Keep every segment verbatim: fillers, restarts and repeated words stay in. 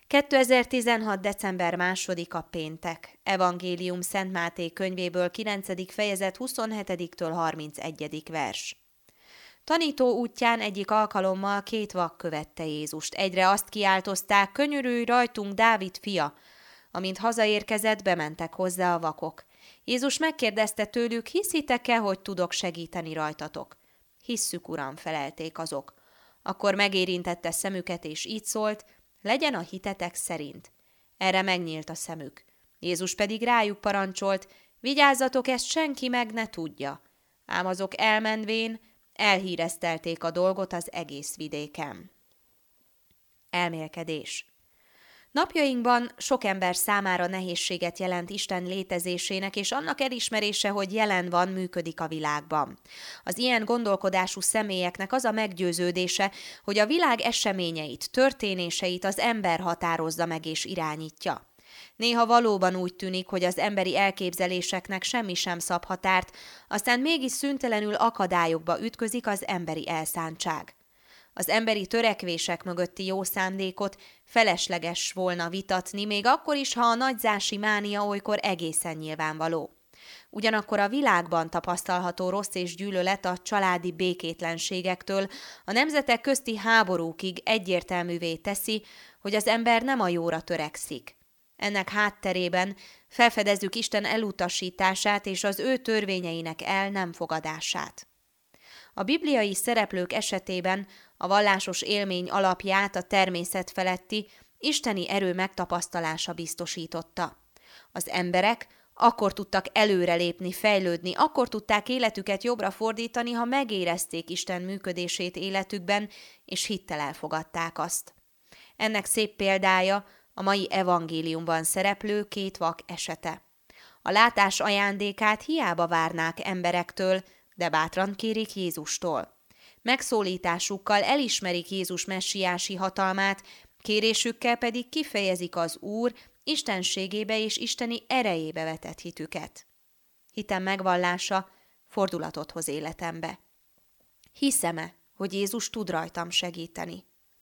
kétezer-tizenhat. december másodika péntek. Evangélium Szent Máté könyvéből kilencedik fejezet huszonhetediktől harmincegyedik vers. Tanító útján egyik alkalommal két vak követte Jézust. Egyre azt kiáltozták: könyörülj rajtunk, Dávid fia! Amint hazaérkezett, bementek hozzá a vakok. Jézus megkérdezte tőlük: hiszitek-e, hogy tudok segíteni rajtatok? Hisszük, Uram, felelték azok. Akkor megérintette szemüket, és így szólt: legyen a hitetek szerint. Erre megnyílt a szemük. Jézus pedig rájuk parancsolt: vigyázzatok, ezt senki meg ne tudja. Ám azok elmenvén elhíresztelték a dolgot az egész vidéken. Elmélkedés. Napjainkban sok ember számára nehézséget jelent Isten létezésének és annak elismerése, hogy jelen van, működik a világban. Az ilyen gondolkodású személyeknek az a meggyőződése, hogy a világ eseményeit, történéseit az ember határozza meg és irányítja. Néha valóban úgy tűnik, hogy az emberi elképzeléseknek semmi sem szab határt, aztán mégis szüntelenül akadályokba ütközik az emberi elszántság. Az emberi törekvések mögötti jó szándékot felesleges volna vitatni, még akkor is, ha a nagyzási mánia olykor egészen nyilvánvaló. Ugyanakkor a világban tapasztalható rossz és gyűlölet a családi békétlenségektől a nemzetek közti háborúkig egyértelművé teszi, hogy az ember nem a jóra törekszik. Ennek hátterében felfedezzük Isten elutasítását és az ő törvényeinek el nem fogadását. A bibliai szereplők esetében a vallásos élmény alapját a természet feletti, isteni erő megtapasztalása biztosította. Az emberek akkor tudtak előrelépni, fejlődni, akkor tudták életüket jobbra fordítani, ha megérezték Isten működését életükben, és hittel elfogadták azt. Ennek szép példája a mai evangéliumban szereplő két vak esete. A látás ajándékát hiába várnák emberektől, de bátran kérik Jézustól. Megszólításukkal elismerik Jézus messiási hatalmát, kérésükkel pedig kifejezik az Úr istenségébe és isteni erejébe vetett hitüket. Hitem megvallása fordulatot hoz életembe. Hiszem-e, hogy Jézus tud rajtam segíteni?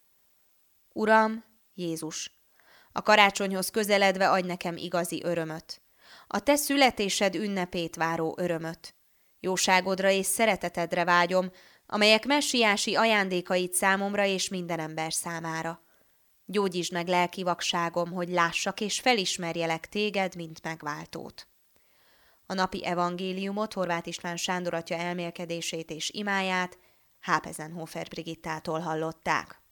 Uram, Jézus, a karácsonyhoz közeledve adj nekem igazi örömöt. A te születésed ünnepét váró örömöt. Jóságodra és szeretetedre vágyom, amelyek messiási ajándékait számomra és minden ember számára. Gyógyítsd meg lelki vakságom, hogy lássak és felismerjelek téged, mint megváltót. A napi evangéliumot, Horváth István Sándor atya elmélkedését és imáját Hápezenhofer Brigittától hallották.